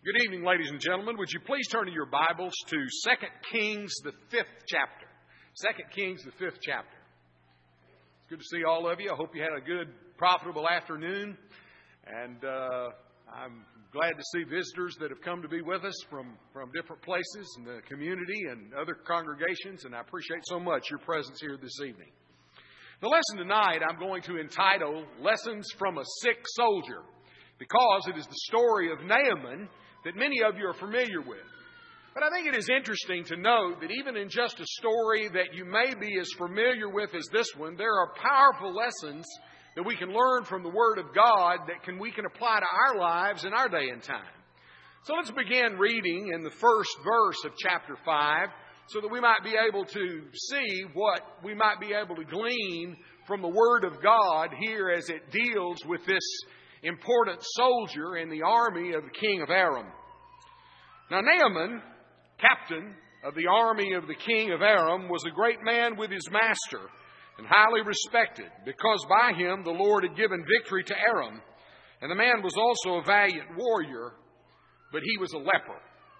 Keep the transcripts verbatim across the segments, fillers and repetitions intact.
Good evening, ladies and gentlemen. Would you please turn to your Bibles to Second Kings, the fifth chapter. Second Kings, the fifth chapter. It's good to see all of you. I hope you had a good, profitable afternoon. And uh, I'm glad to see visitors that have come to be with us from, from different places in the community and other congregations. And I appreciate so much your presence here this evening. The lesson tonight I'm going to entitle Lessons from a Sick Soldier, because it is the story of Naaman that many of you are familiar with. But I think it is interesting to note that even in just a story that you may be as familiar with as this one, there are powerful lessons that we can learn from the Word of God that can we can apply to our lives in our day and time. So let's begin reading in the first verse of chapter five so that we might be able to see what we might be able to glean from the Word of God here as it deals with this important soldier in the army of the king of Aram. Now Naaman, captain of the army of the king of Aram, was a great man with his master and highly respected, because by him the Lord had given victory to Aram. And the man was also a valiant warrior, but he was a leper.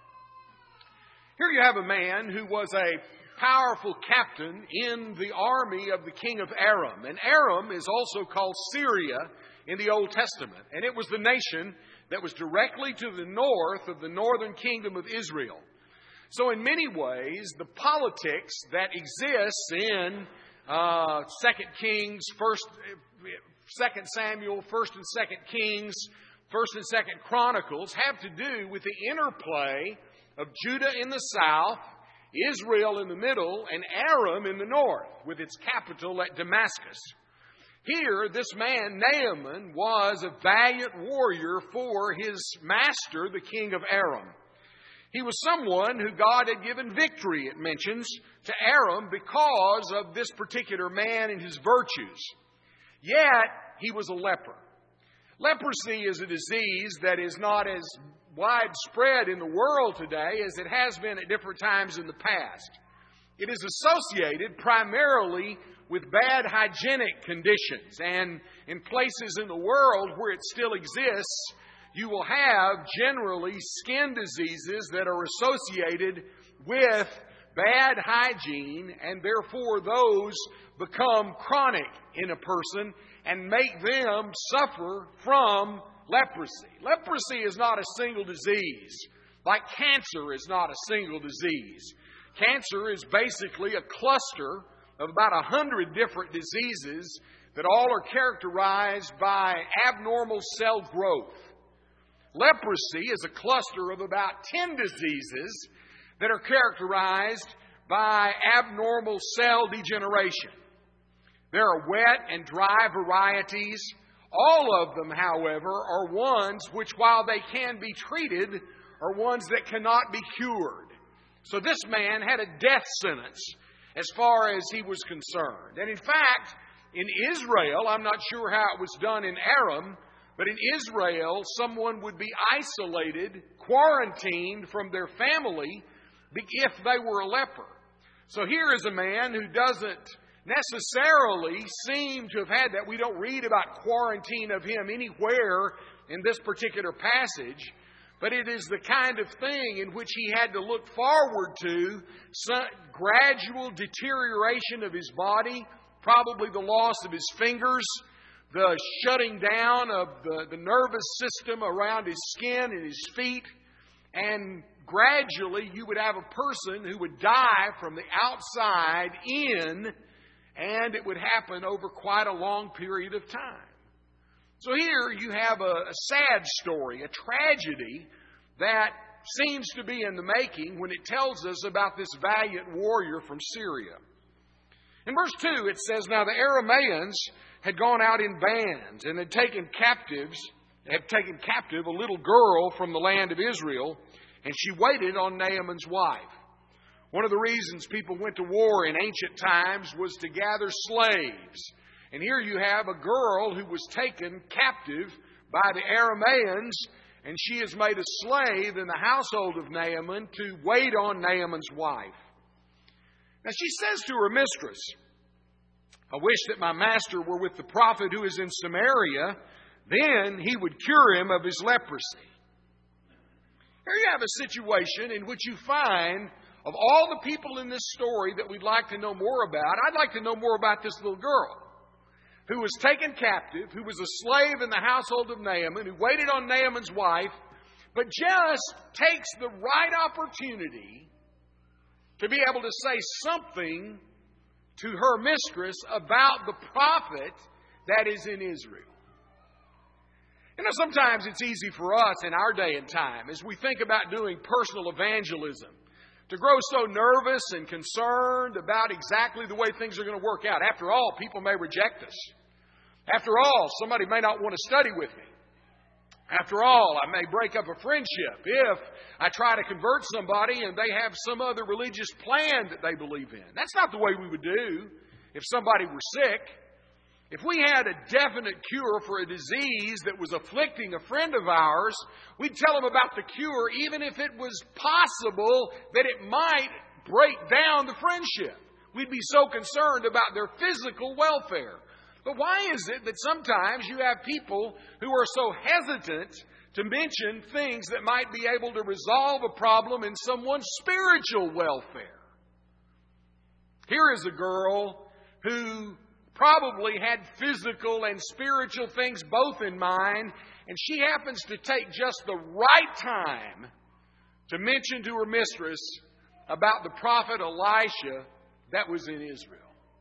Here you have a man who was a powerful captain in the army of the king of Aram. And Aram is also called Syria in the Old Testament. And it was the nation that was directly to the north of the northern kingdom of Israel. So in many ways, the politics that exists in uh, Second Kings, First, Second Samuel, First and Second Kings, First and Second Chronicles have to do with the interplay of Judah in the south, Israel in the middle, and Aram in the north, with its capital at Damascus. Here, this man, Naaman, was a valiant warrior for his master, the king of Aram. He was someone who God had given victory, it mentions, to Aram because of this particular man and his virtues. Yet, he was a leper. Leprosy is a disease that is not as widespread in the world today as it has been at different times in the past. It is associated primarily with bad hygienic conditions. And in places in the world where it still exists, you will have generally skin diseases that are associated with bad hygiene, and therefore those become chronic in a person and make them suffer from leprosy. Leprosy is not a single disease, like cancer is not a single disease. Cancer is basically a cluster of about a hundred different diseases that all are characterized by abnormal cell growth. Leprosy is a cluster of about ten diseases that are characterized by abnormal cell degeneration. There are wet and dry varieties. All of them, however, are ones which, while they can be treated, are ones that cannot be cured. So this man had a death sentence as far as he was concerned. And in fact, in Israel, I'm not sure how it was done in Aram, but in Israel, someone would be isolated, quarantined from their family if they were a leper. So here is a man who doesn't necessarily seem to have had that. We don't read about quarantine of him anywhere in this particular passage, but it is the kind of thing in which he had to look forward to some gradual deterioration of his body, probably the loss of his fingers, the shutting down of the, the nervous system around his skin and his feet, and gradually you would have a person who would die from the outside in, and it would happen over quite a long period of time. So here you have a, a sad story, a tragedy that seems to be in the making when it tells us about this valiant warrior from Syria. In verse two it says, "Now the Arameans had gone out in bands and had taken captives, had taken captive a little girl from the land of Israel, and she waited on Naaman's wife." One of the reasons people went to war in ancient times was to gather slaves. And here you have a girl who was taken captive by the Arameans, and she is made a slave in the household of Naaman to wait on Naaman's wife. Now she says to her mistress, "I wish that my master were with the prophet who is in Samaria, then he would cure him of his leprosy." Here you have a situation in which you find, of all the people in this story that we'd like to know more about, I'd like to know more about this little girl who was taken captive, who was a slave in the household of Naaman, who waited on Naaman's wife, but just takes the right opportunity to be able to say something to her mistress about the prophet that is in Israel. You know, sometimes it's easy for us in our day and time, as we think about doing personal evangelism, to grow so nervous and concerned about exactly the way things are going to work out. After all, people may reject us. After all, somebody may not want to study with me. After all, I may break up a friendship if I try to convert somebody and they have some other religious plan that they believe in. That's not the way we would do if somebody were sick. If we had a definite cure for a disease that was afflicting a friend of ours, we'd tell them about the cure even if it was possible that it might break down the friendship. We'd be so concerned about their physical welfare. But why is it that sometimes you have people who are so hesitant to mention things that might be able to resolve a problem in someone's spiritual welfare? Here is a girl who probably had physical and spiritual things both in mind, and she happens to take just the right time to mention to her mistress about the prophet Elisha that was in Israel.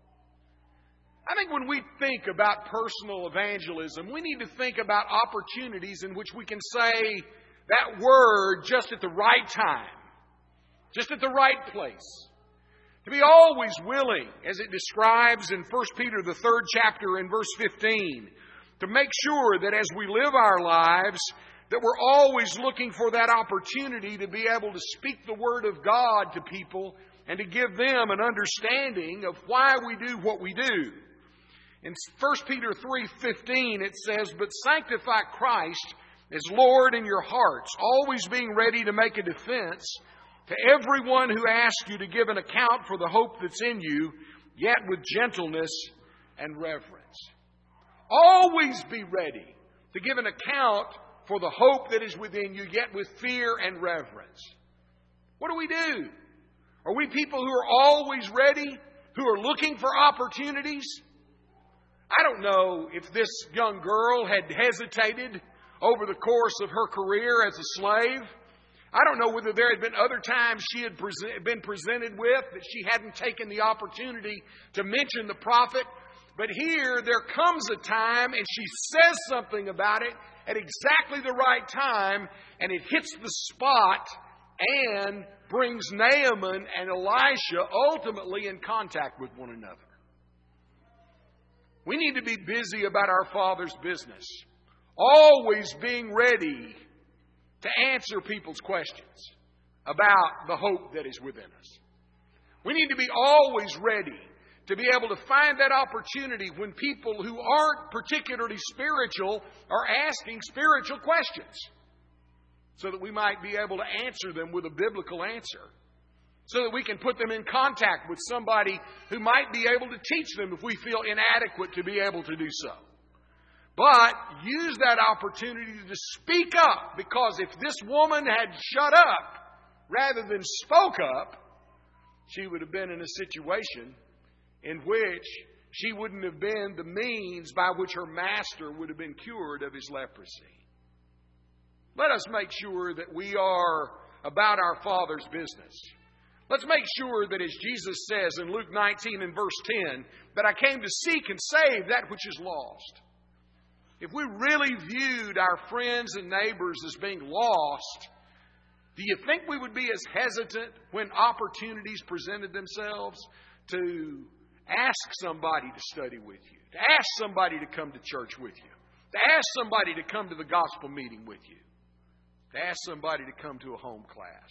I think when we think about personal evangelism, we need to think about opportunities in which we can say that word just at the right time, just at the right place. To be always willing, as it describes in First Peter, the third chapter in verse fifteen, to make sure that as we live our lives, that we're always looking for that opportunity to be able to speak the Word of God to people and to give them an understanding of why we do what we do. In First Peter three fifteen, it says, "But sanctify Christ as Lord in your hearts, always being ready to make a defense to everyone who asks you to give an account for the hope that's in you, yet with gentleness and reverence." Always be ready to give an account for the hope that is within you, yet with fear and reverence. What do we do? Are we people who are always ready, who are looking for opportunities? I don't know if this young girl had hesitated over the course of her career as a slave. I don't know whether there had been other times she had been presented with that she hadn't taken the opportunity to mention the prophet. But here there comes a time and she says something about it at exactly the right time, and it hits the spot and brings Naaman and Elisha ultimately in contact with one another. We need to be busy about our Father's business, always being ready to answer people's questions about the hope that is within us. We need to be always ready to be able to find that opportunity when people who aren't particularly spiritual are asking spiritual questions, so that we might be able to answer them with a biblical answer, so that we can put them in contact with somebody who might be able to teach them if we feel inadequate to be able to do so. But use that opportunity to speak up, because if this woman had shut up rather than spoke up, she would have been in a situation in which she wouldn't have been the means by which her master would have been cured of his leprosy. Let us make sure that we are about our Father's business. Let's make sure that, as Jesus says in Luke nineteen and verse ten, that I came to seek and save that which is lost. If we really viewed our friends and neighbors as being lost, do you think we would be as hesitant when opportunities presented themselves to ask somebody to study with you, to ask somebody to come to church with you, to ask somebody to come to the gospel meeting with you, to ask somebody to come to a home class?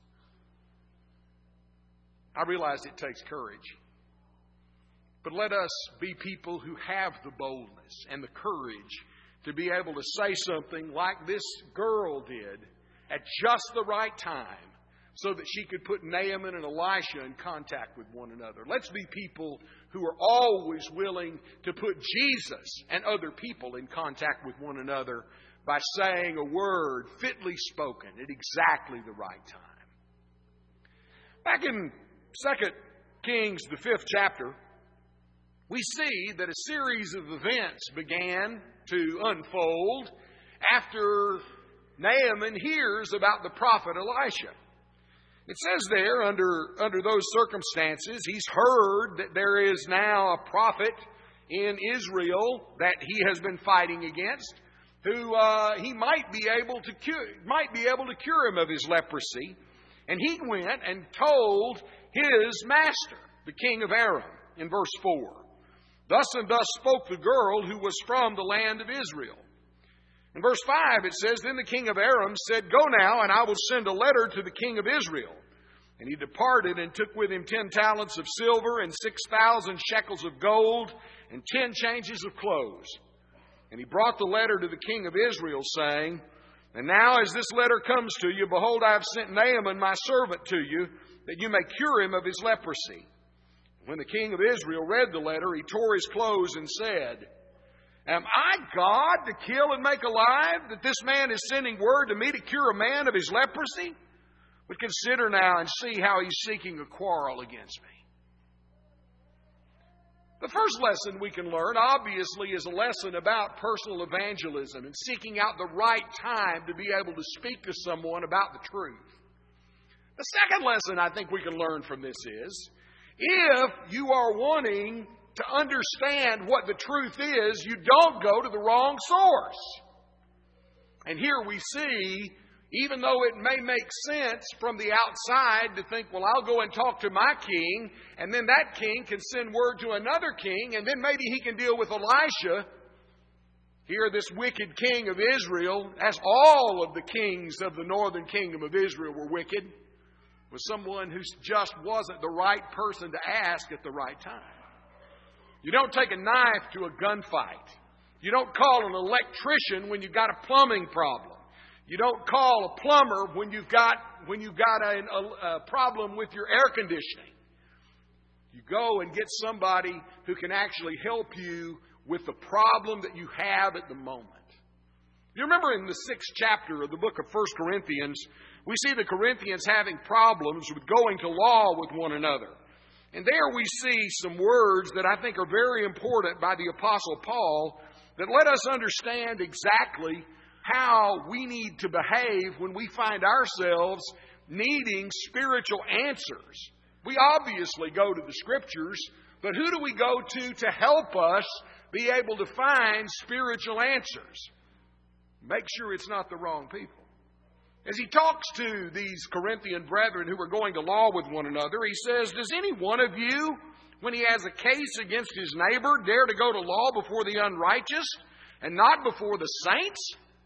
I realize it takes courage. But let us be people who have the boldness and the courage to be able to say something like this girl did at just the right time, so that she could put Naaman and Elisha in contact with one another. Let's be people who are always willing to put Jesus and other people in contact with one another, by saying a word fitly spoken at exactly the right time. Back in Second Kings, the fifth chapter, we see that a series of events began to unfold after Naaman hears about the prophet Elisha. It says there, under, under those circumstances, he's heard that there is now a prophet in Israel that he has been fighting against, who uh, he might be able to cure, might be able to cure him of his leprosy. And he went and told his master, the king of Aram, in verse four. Thus and thus spoke the girl who was from the land of Israel. In verse five it says, Then the king of Aram said, Go now, and I will send a letter to the king of Israel. And he departed and took with him ten talents of silver and six thousand shekels of gold and ten changes of clothes. And he brought the letter to the king of Israel, saying, And now as this letter comes to you, behold, I have sent Naaman my servant to you, that you may cure him of his leprosy. When the king of Israel read the letter, he tore his clothes and said, Am I God to kill and make alive, that this man is sending word to me to cure a man of his leprosy? But consider now and see how he's seeking a quarrel against me. The first lesson we can learn, obviously, is a lesson about personal evangelism and seeking out the right time to be able to speak to someone about the truth. The second lesson I think we can learn from this is, if you are wanting to understand what the truth is, you don't go to the wrong source. And here we see, even though it may make sense from the outside to think, well, I'll go and talk to my king, and then that king can send word to another king, and then maybe he can deal with Elisha. Here, this wicked king of Israel, as all of the kings of the northern kingdom of Israel were wicked, was someone who just wasn't the right person to ask at the right time. You don't take a knife to a gunfight. You don't call an electrician when you've got a plumbing problem. You don't call a plumber when you've got when you've got a, a, a problem with your air conditioning. You go and get somebody who can actually help you with the problem that you have at the moment. You remember in the sixth chapter of the book of First Corinthians, we see the Corinthians having problems with going to law with one another. And there we see some words that I think are very important by the Apostle Paul that let us understand exactly how we need to behave when we find ourselves needing spiritual answers. We obviously go to the Scriptures, but who do we go to to help us be able to find spiritual answers? Make sure it's not the wrong people. As he talks to these Corinthian brethren who are going to law with one another, he says, Does any one of you, when he has a case against his neighbor, dare to go to law before the unrighteous and not before the saints?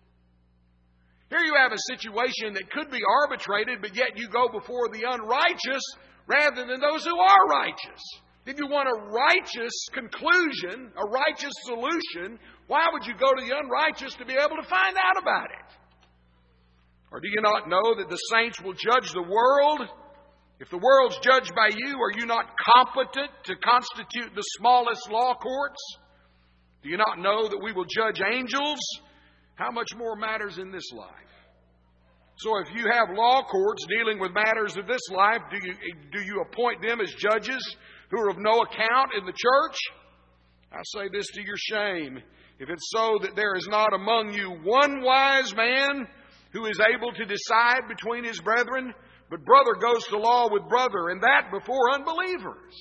Here you have a situation that could be arbitrated, but yet you go before the unrighteous rather than those who are righteous. If you want a righteous conclusion, a righteous solution, why would you go to the unrighteous to be able to find out about it? Or do you not know that the saints will judge the world? If the world's judged by you, are you not competent to constitute the smallest law courts? Do you not know that we will judge angels? How much more matters in this life? So if you have law courts dealing with matters of this life, do you, do you appoint them as judges who are of no account in the church? I say this to your shame. If it's so that there is not among you one wise man who is able to decide between his brethren, but brother goes to law with brother, and that before unbelievers.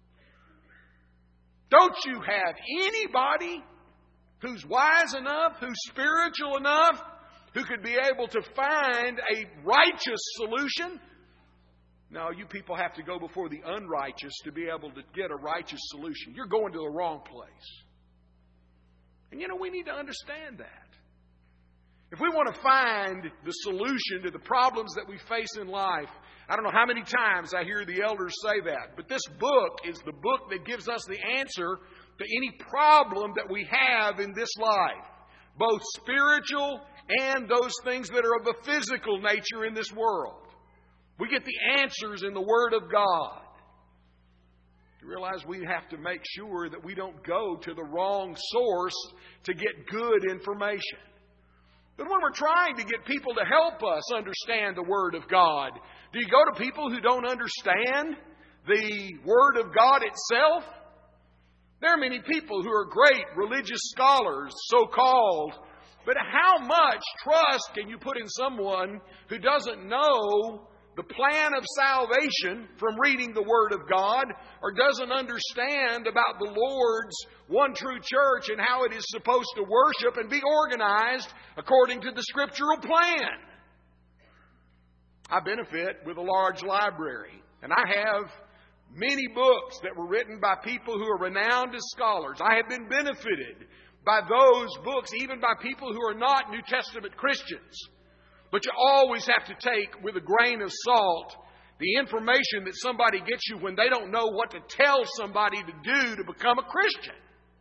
Don't you have anybody who's wise enough, who's spiritual enough, who could be able to find a righteous solution? No, you people have to go before the unrighteous to be able to get a righteous solution. You're going to the wrong place. And you know, we need to understand that. If we want to find the solution to the problems that we face in life, I don't know how many times I hear the elders say that, but this book is the book that gives us the answer to any problem that we have in this life, both spiritual and those things that are of a physical nature in this world. We get the answers in the Word of God. You realize we have to make sure that we don't go to the wrong source to get good information. But when we're trying to get people to help us understand the Word of God, do you go to people who don't understand the Word of God itself? There are many people who are great religious scholars, so-called, but how much trust can you put in someone who doesn't know the plan of salvation from reading the Word of God, or doesn't understand about the Lord's one true church and how it is supposed to worship and be organized according to the scriptural plan? I benefit with a large library, and I have many books that were written by people who are renowned as scholars. I have been benefited by those books, even by people who are not New Testament Christians. But you always have to take with a grain of salt the information that somebody gets you when they don't know what to tell somebody to do to become a Christian.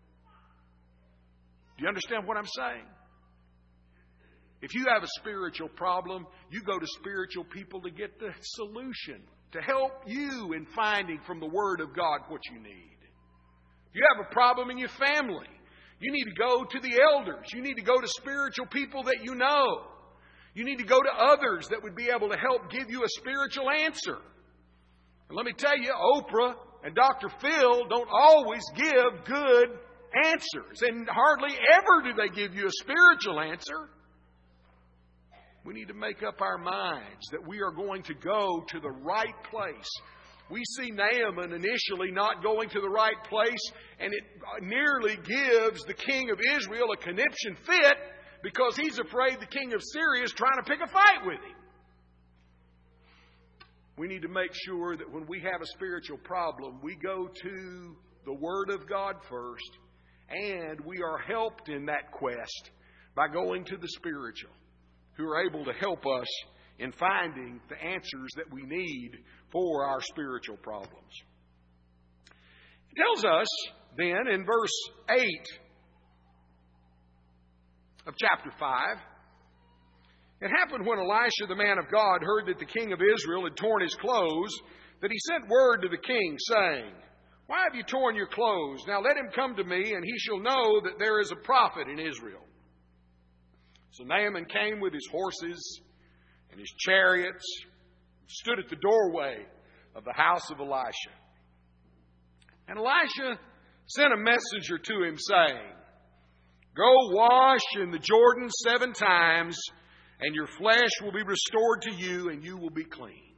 Do you understand what I'm saying? If you have a spiritual problem, you go to spiritual people to get the solution, to help you in finding from the Word of God what you need. If you have a problem in your family, you need to go to the elders. You need to go to spiritual people that you know. You need to go to others that would be able to help give you a spiritual answer. And let me tell you, Oprah and Doctor Phil don't always give good answers. And hardly ever do they give you a spiritual answer. We need to make up our minds that we are going to go to the right place. We see Naaman initially not going to the right place, and it nearly gives the king of Israel a conniption fit, because he's afraid the king of Syria is trying to pick a fight with him. We need to make sure that when we have a spiritual problem, we go to the Word of God first, and we are helped in that quest by going to the spiritual, who are able to help us in finding the answers that we need for our spiritual problems. It tells us then in verse eight of chapter five, it happened when Elisha, the man of God, heard that the king of Israel had torn his clothes, that he sent word to the king, saying, "Why have you torn your clothes? Now let him come to me, and he shall know that there is a prophet in Israel." So Naaman came with his horses and his chariots, stood at the doorway of the house of Elisha. And Elisha sent a messenger to him, saying, "Go wash in the Jordan seven times, and your flesh will be restored to you, and you will be clean."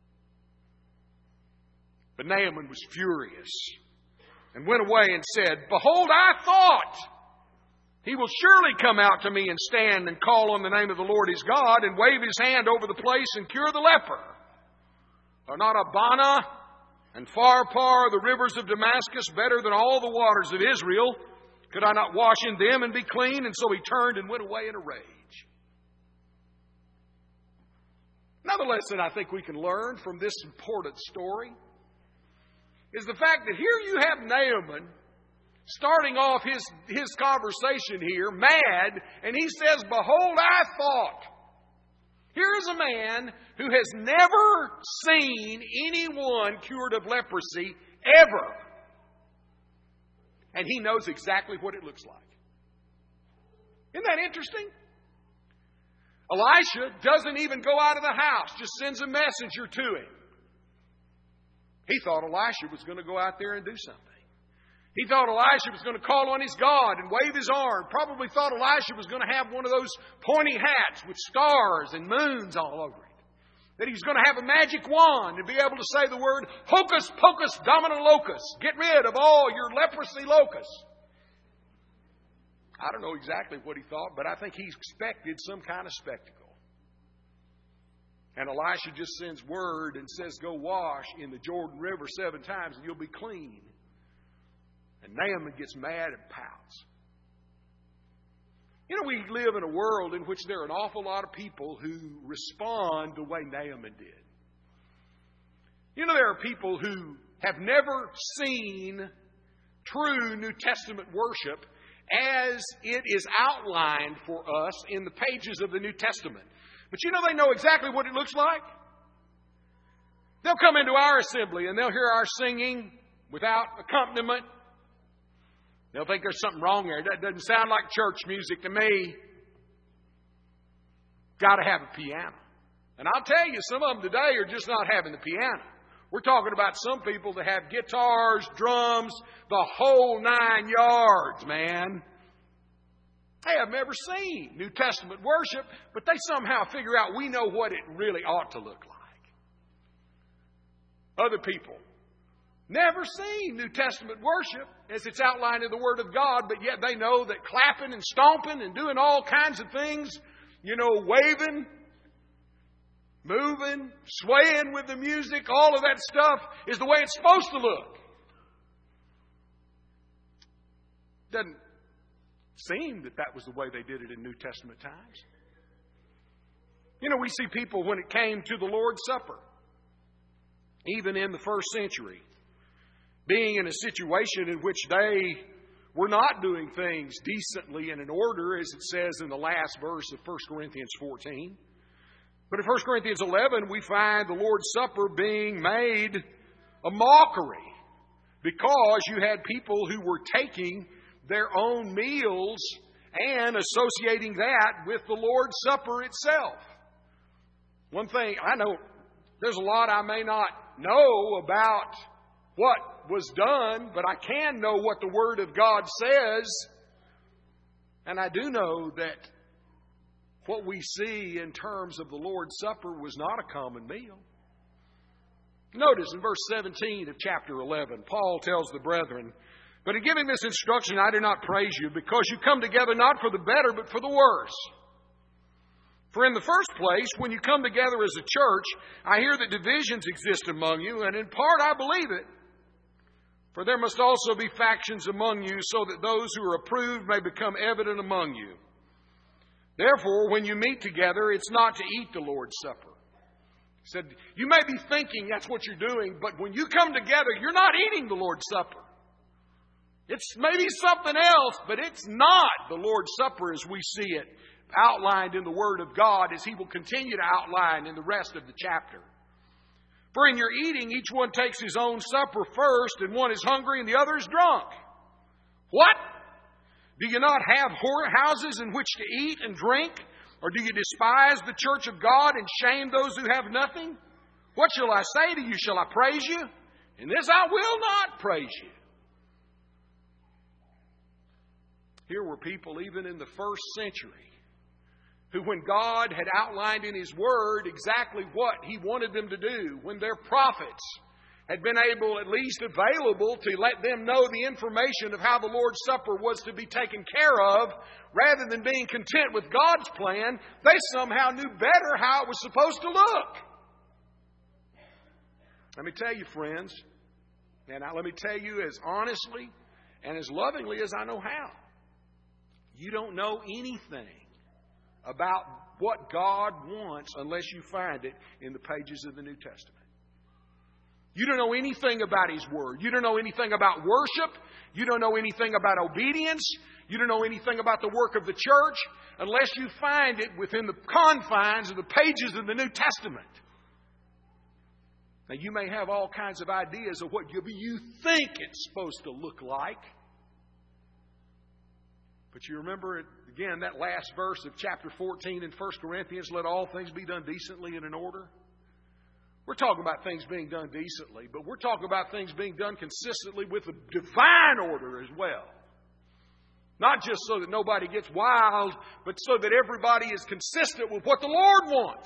But Naaman was furious and went away and said, "Behold, I thought, he will surely come out to me and stand and call on the name of the Lord his God and wave his hand over the place and cure the leper. Are not Abana and Pharpar, the rivers of Damascus, better than all the waters of Israel? Could I not wash in them and be clean?" And so he turned and went away in a rage. Another lesson I think we can learn from this important story is the fact that here you have Naaman starting off his, his conversation here, mad, and he says, "Behold, I thought." Here is a man who has never seen anyone cured of leprosy ever. And he knows exactly what it looks like. Isn't that interesting? Elisha doesn't even go out of the house, just sends a messenger to him. He thought Elisha was going to go out there and do something. He thought Elisha was going to call on his God and wave his arm. Probably thought Elisha was going to have one of those pointy hats with stars and moons all over it. That he was going to have a magic wand and be able to say the word, "Hocus pocus domino locus." Get rid of all your leprosy locusts. I don't know exactly what he thought, but I think he expected some kind of spectacle. And Elisha just sends word and says, "Go wash in the Jordan River seven times and you'll be clean." And Naaman gets mad and pouts. You know, we live in a world in which there are an awful lot of people who respond the way Naaman did. You know, there are people who have never seen true New Testament worship as it is outlined for us in the pages of the New Testament. But you know, they know exactly what it looks like. They'll come into our assembly and they'll hear our singing without accompaniment. They'll think there's something wrong there. That doesn't sound like church music to me. got to have a piano. And I'll tell you, some of them today are just not having the piano. We're talking about some people that have guitars, drums, the whole nine yards, man. Hey, I've never seen New Testament worship, but they somehow figure out we know what it really ought to look like. Other people never seen New Testament worship as it's outlined in the Word of God, but yet they know that clapping and stomping and doing all kinds of things, you know, waving, moving, swaying with the music, all of that stuff is the way it's supposed to look. Doesn't seem that that was the way they did it in New Testament times. You know, we see people when it came to the Lord's Supper, even in the first century, being in a situation in which they were not doing things decently and in order, as it says in the last verse of First Corinthians fourteen. But in First Corinthians eleven, we find the Lord's Supper being made a mockery because you had people who were taking their own meals and associating that with the Lord's Supper itself. One thing, I know there's a lot I may not know about what was done, but I can know what the Word of God says. And I do know that what we see in terms of the Lord's Supper was not a common meal. Notice in verse seventeen of chapter eleven, Paul tells the brethren, "But in giving this instruction, I do not praise you, because you come together not for the better, but for the worse. For in the first place, when you come together as a church, I hear that divisions exist among you, and in part I believe it. For there must also be factions among you, so that those who are approved may become evident among you. Therefore, when you meet together, it's not to eat the Lord's Supper." He said, you may be thinking that's what you're doing, but when you come together, you're not eating the Lord's Supper. It's maybe something else, but it's not the Lord's Supper as we see it outlined in the Word of God, as He will continue to outline in the rest of the chapter. For in your eating, each one takes his own supper first, and one is hungry and the other is drunk. What? Do you not have houses in which to eat and drink? Or do you despise the church of God and shame those who have nothing? What shall I say to you? Shall I praise you? In this I will not praise you. Here were people even in the first century who, when God had outlined in His Word exactly what He wanted them to do, when their prophets had been able, at least available, to let them know the information of how the Lord's Supper was to be taken care of, rather than being content with God's plan, they somehow knew better how it was supposed to look. Let me tell you, friends, and let me tell you as honestly and as lovingly as I know how, you don't know anything about what God wants unless you find it in the pages of the New Testament. You don't know anything about His Word. You don't know anything about worship. You don't know anything about obedience. You don't know anything about the work of the church unless you find it within the confines of the pages of the New Testament. Now, you may have all kinds of ideas of what you think it's supposed to look like. But you remember, again, that last verse of chapter fourteen in First Corinthians, let all things be done decently and in order. We're talking about things being done decently, but we're talking about things being done consistently with a divine order as well. Not just so that nobody gets wild, but so that everybody is consistent with what the Lord wants.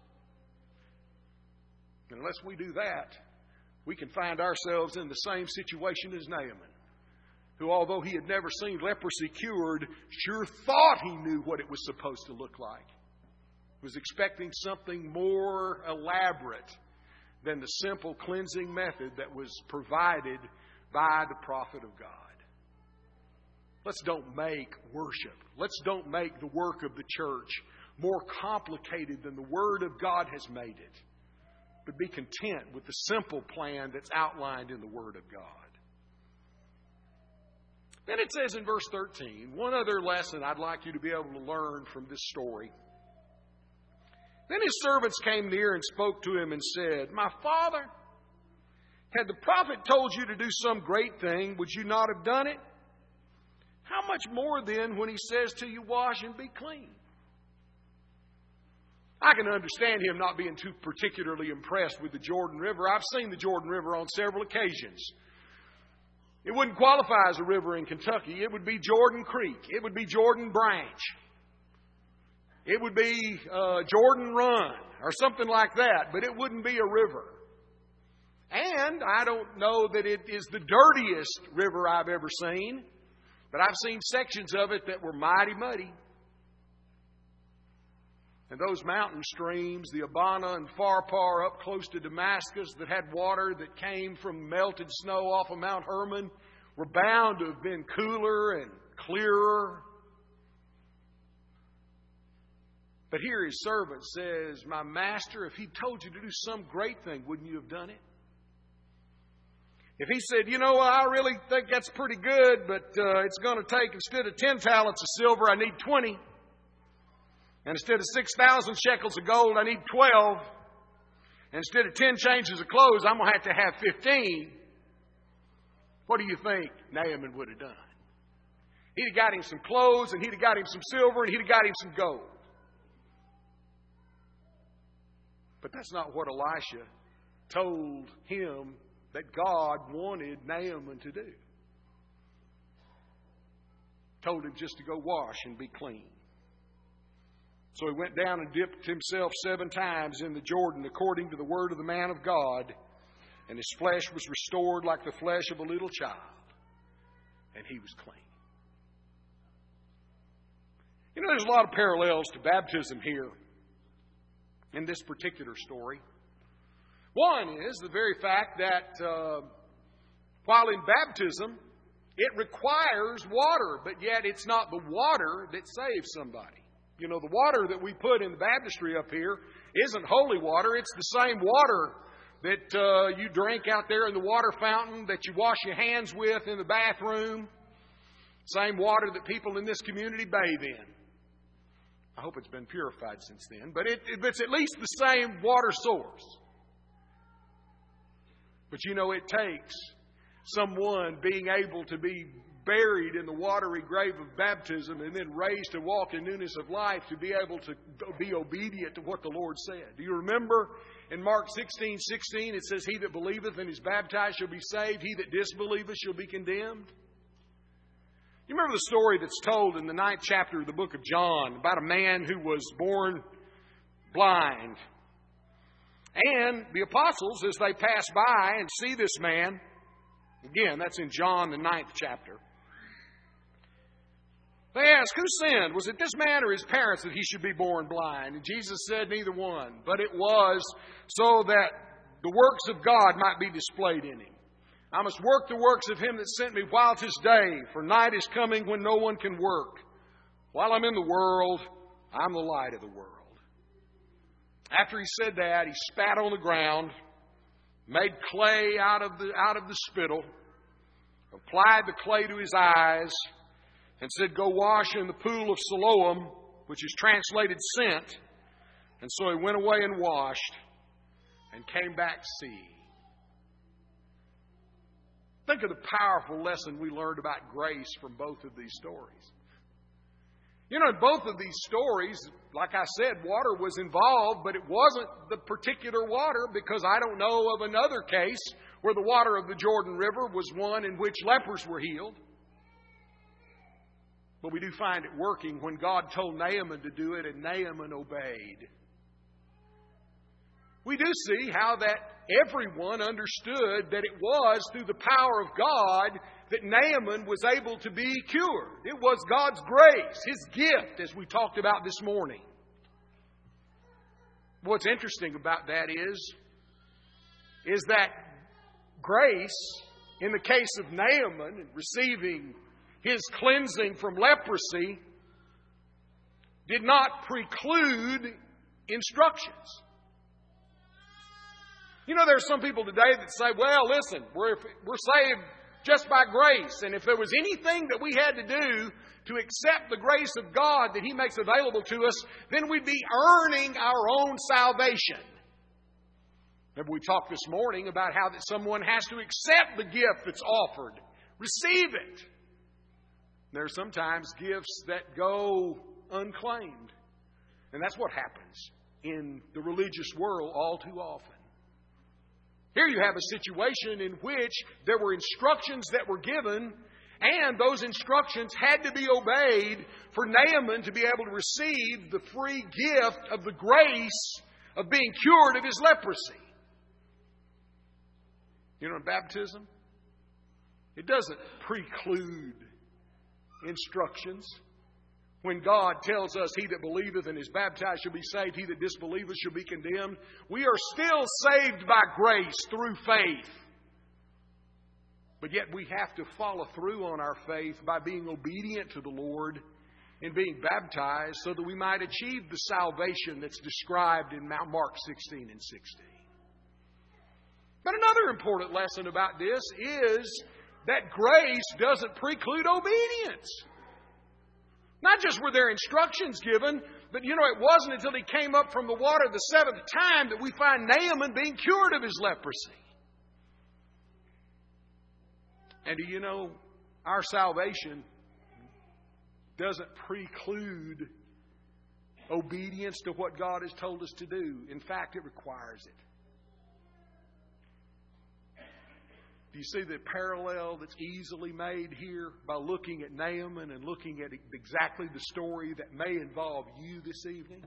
And unless we do that, we can find ourselves in the same situation as Naaman, who, although he had never seen leprosy cured, sure thought he knew what it was supposed to look like. Was expecting something more elaborate than the simple cleansing method that was provided by the prophet of God. Let's don't make worship, let's don't make the work of the church more complicated than the Word of God has made it, but be content with the simple plan that's outlined in the Word of God. Then it says in verse thirteen, one other lesson I'd like you to be able to learn from this story. Then his servants came near and spoke to him and said, "My father, had the prophet told you to do some great thing, would you not have done it? How much more then when he says to you, wash and be clean?" I can understand him not being too particularly impressed with the Jordan River. I've seen the Jordan River on several occasions. It wouldn't qualify as a river in Kentucky. It would be Jordan Creek. It would be Jordan Branch. It would be uh, Jordan Run or something like that, but it wouldn't be a river. And I don't know that it is the dirtiest river I've ever seen, but I've seen sections of it that were mighty muddy. And those mountain streams, the Abana and Pharpar up close to Damascus that had water that came from melted snow off of Mount Hermon, were bound to have been cooler and clearer. But here his servant says, my master, if he told you to do some great thing, wouldn't you have done it? If he said, you know, I really think that's pretty good, but uh, it's going to take, instead of ten talents of silver, I need twenty. And instead of six thousand shekels of gold, I need twelve. And instead of ten changes of clothes, I'm going to have to have fifteen. What do you think Naaman would have done? He'd have got him some clothes, and he'd have got him some silver, and he'd have got him some gold. But that's not what Elisha told him that God wanted Naaman to do. Told him just to go wash and be clean. So he went down and dipped himself seven times in the Jordan according to the word of the man of God, and his flesh was restored like the flesh of a little child, and he was clean. You know, there's a lot of parallels to baptism here in this particular story. One is the very fact that uh, while in baptism, it requires water, but yet it's not the water that saves somebody. You know, the water that we put in the baptistry up here isn't holy water. It's the same water that uh, you drink out there in the water fountain, that you wash your hands with in the bathroom. Same water that people in this community bathe in. I hope it's been purified since then, but it, it's at least the same water source. But you know, it takes someone being able to be buried in the watery grave of baptism and then raised to walk in newness of life to be able to be obedient to what the Lord said. Do you remember in Mark sixteen sixteen, it says, he that believeth and is baptized shall be saved, he that disbelieveth shall be condemned? You remember the story that's told in the ninth chapter of the book of John about a man who was born blind. And the apostles, as they pass by and see this man, again, that's in John, the ninth chapter, they ask, who sinned? Was it this man or his parents that he should be born blind? And Jesus said, neither one. But it was so that the works of God might be displayed in him. I must work the works of him that sent me while 'tis day, for night is coming when no one can work. While I'm in the world, I'm the light of the world. After he said that, he spat on the ground, made clay out of the, out of the spittle, applied the clay to his eyes, and said, go wash in the pool of Siloam, which is translated sent. And so he went away and washed and came back seeing. Think of the powerful lesson we learned about grace from both of these stories. You know, in both of these stories, like I said, water was involved, but it wasn't the particular water, because I don't know of another case where the water of the Jordan River was one in which lepers were healed. But we do find it working when God told Naaman to do it, and Naaman obeyed. We do see how that everyone understood that it was through the power of God that Naaman was able to be cured. It was God's grace, His gift, as we talked about this morning. What's interesting about that is, is that grace, in the case of Naaman receiving his cleansing from leprosy, did not preclude instructions. You know, there are some people today that say, well, listen, we're, we're saved just by grace. And if there was anything that we had to do to accept the grace of God that He makes available to us, then we'd be earning our own salvation. Remember, we talked this morning about how that someone has to accept the gift that's offered. Receive it. There are sometimes gifts that go unclaimed. And that's what happens in the religious world all too often. Here you have a situation in which there were instructions that were given, and those instructions had to be obeyed for Naaman to be able to receive the free gift of the grace of being cured of his leprosy. You know, in baptism, it doesn't preclude instructions. When God tells us, he that believeth and is baptized shall be saved, he that disbelieveth shall be condemned, we are still saved by grace through faith. But yet we have to follow through on our faith by being obedient to the Lord and being baptized so that we might achieve the salvation that's described in Mark sixteen and sixteen. But another important lesson about this is that grace doesn't preclude obedience. Not just were there instructions given, but you know, it wasn't until he came up from the water the seventh time that we find Naaman being cured of his leprosy. And do you know, our salvation doesn't preclude obedience to what God has told us to do. In fact, it requires it. Do you see the parallel that's easily made here by looking at Naaman and looking at exactly the story that may involve you this evening?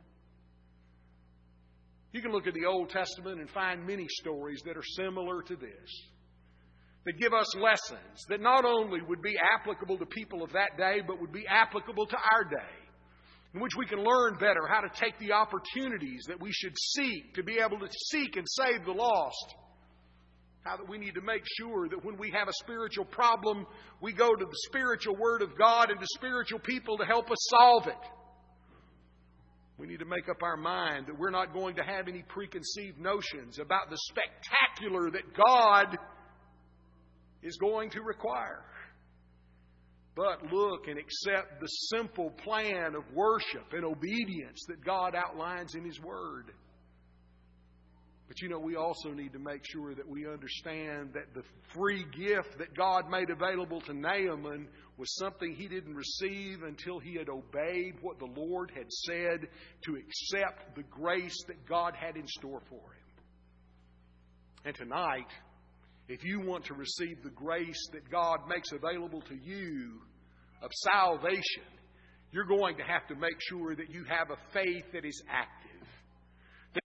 You can look at the Old Testament and find many stories that are similar to this, that give us lessons that not only would be applicable to people of that day, but would be applicable to our day, in which we can learn better how to take the opportunities that we should seek to be able to seek and save the lost. How that we need to make sure that when we have a spiritual problem, we go to the spiritual Word of God and to spiritual people to help us solve it. We need to make up our mind that we're not going to have any preconceived notions about the spectacular that God is going to require. But look and accept the simple plan of worship and obedience that God outlines in His Word. But you know, we also need to make sure that we understand that the free gift that God made available to Naaman was something he didn't receive until he had obeyed what the Lord had said to accept the grace that God had in store for him. And tonight, if you want to receive the grace that God makes available to you of salvation, you're going to have to make sure that you have a faith that is active.